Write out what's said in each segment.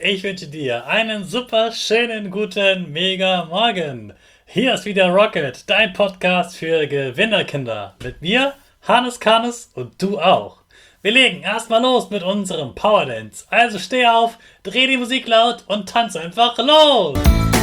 Ich wünsche dir einen super schönen guten Mega Morgen. Hier ist wieder Rocket, dein Podcast für Gewinnerkinder. Mit mir, Hannes Karnes und du auch. Wir legen erstmal los mit unserem Power Dance. Also steh auf, dreh die Musik laut und tanz einfach los.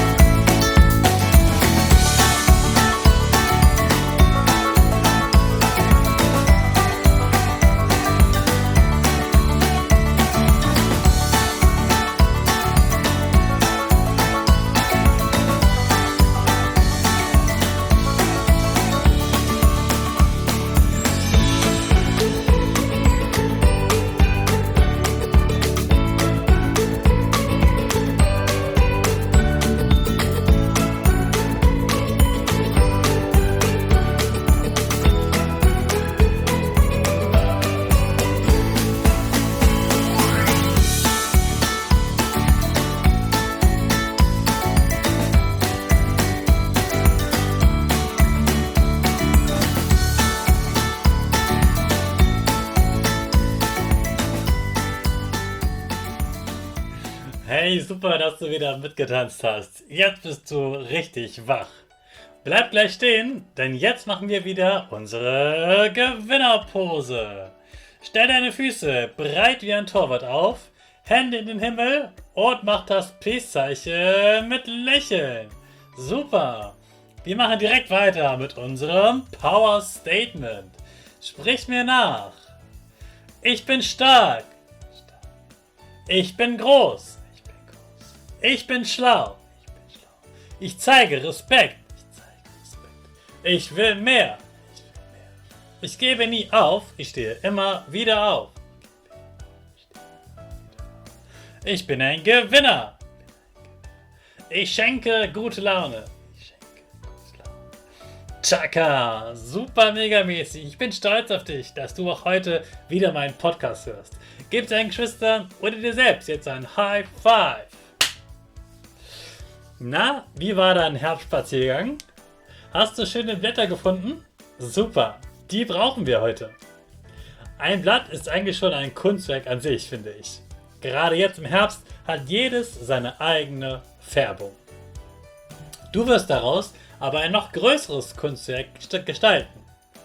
Hey, super, dass du wieder mitgetanzt hast. Jetzt bist du richtig wach. Bleib gleich stehen, denn jetzt machen wir wieder unsere Gewinnerpose. Stell deine Füße breit wie ein Torwart auf, Hände in den Himmel und mach das Peace-Zeichen mit Lächeln. Super. Wir machen direkt weiter mit unserem Power Statement. Sprich mir nach. Ich bin stark. Ich bin groß. Ich bin schlau. Ich zeige Respekt. Ich will mehr. Ich gebe nie auf. Ich stehe immer wieder auf. Ich bin ein Gewinner. Ich schenke gute Laune. Chaka, super mega mäßig. Ich bin stolz auf dich, dass du auch heute wieder meinen Podcast hörst. Gib deinen Geschwistern oder dir selbst jetzt ein High Five. Na, wie war dein Herbstspaziergang? Hast du schöne Blätter gefunden? Super, die brauchen wir heute. Ein Blatt ist eigentlich schon ein Kunstwerk an sich, finde ich. Gerade jetzt im Herbst hat jedes seine eigene Färbung. Du wirst daraus aber ein noch größeres Kunstwerk gestalten.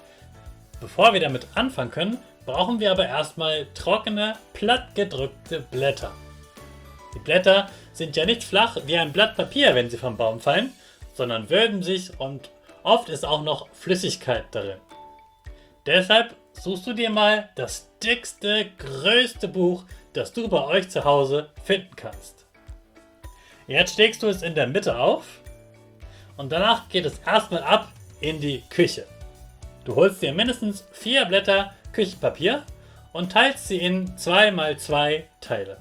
Bevor wir damit anfangen können, brauchen wir aber erstmal trockene, plattgedrückte Blätter. Die Blätter sind ja nicht flach wie ein Blatt Papier, wenn sie vom Baum fallen, sondern wölben sich und oft ist auch noch Flüssigkeit darin. Deshalb suchst du dir mal das dickste, größte Buch, das du bei euch zu Hause finden kannst. Jetzt schlägst du es in der Mitte auf und danach geht es erstmal ab in die Küche. Du holst dir mindestens 4 Blätter Küchenpapier und teilst sie in 2x2 Teile.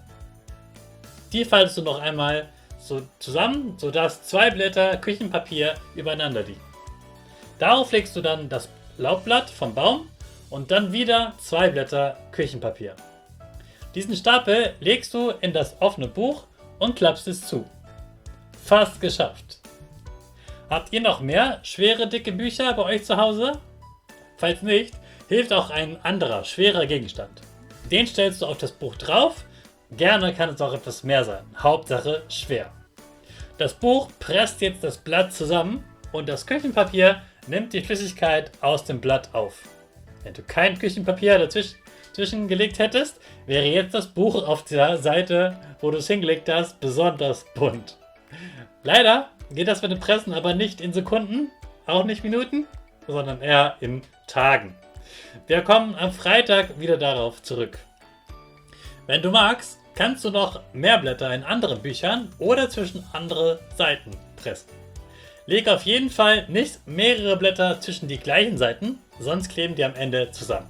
Die faltest du noch einmal so zusammen, sodass 2 Blätter Küchenpapier übereinander liegen. Darauf legst du dann das Laubblatt vom Baum und dann wieder 2 Blätter Küchenpapier. Diesen Stapel legst du in das offene Buch und klappst es zu. Fast geschafft. Habt ihr noch mehr schwere, dicke Bücher bei euch zu Hause? Falls nicht, hilft auch ein anderer, schwerer Gegenstand. Den stellst du auf das Buch drauf. Gerne kann es auch etwas mehr sein. Hauptsache schwer. Das Buch presst jetzt das Blatt zusammen und das Küchenpapier nimmt die Flüssigkeit aus dem Blatt auf. Wenn du kein Küchenpapier dazwischen gelegt hättest, wäre jetzt das Buch auf der Seite, wo du es hingelegt hast, besonders bunt. Leider geht das mit dem Pressen aber nicht in Sekunden, auch nicht Minuten, sondern eher in Tagen. Wir kommen am Freitag wieder darauf zurück. Wenn du magst, kannst du noch mehr Blätter in anderen Büchern oder zwischen andere Seiten pressen. Leg auf jeden Fall nicht mehrere Blätter zwischen die gleichen Seiten, sonst kleben die am Ende zusammen.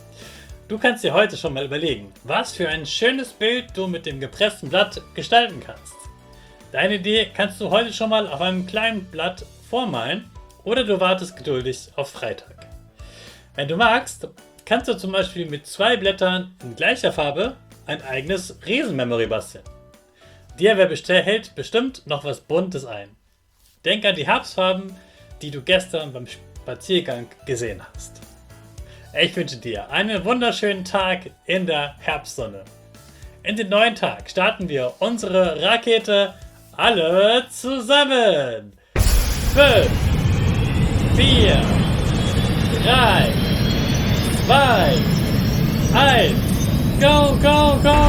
Du kannst dir heute schon mal überlegen, was für ein schönes Bild du mit dem gepressten Blatt gestalten kannst. Deine Idee kannst du heute schon mal auf einem kleinen Blatt vormalen oder du wartest geduldig auf Freitag. Wenn du magst, kannst du zum Beispiel mit 2 Blättern in gleicher Farbe ein eigenes Riesenmemory basteln. Dir hält bestimmt noch was Buntes ein. Denk an die Herbstfarben, die du gestern beim Spaziergang gesehen hast. Ich wünsche dir einen wunderschönen Tag in der Herbstsonne. In den neuen Tag starten wir unsere Rakete alle zusammen. 5, 4, 3, 2, 1, go, go, go!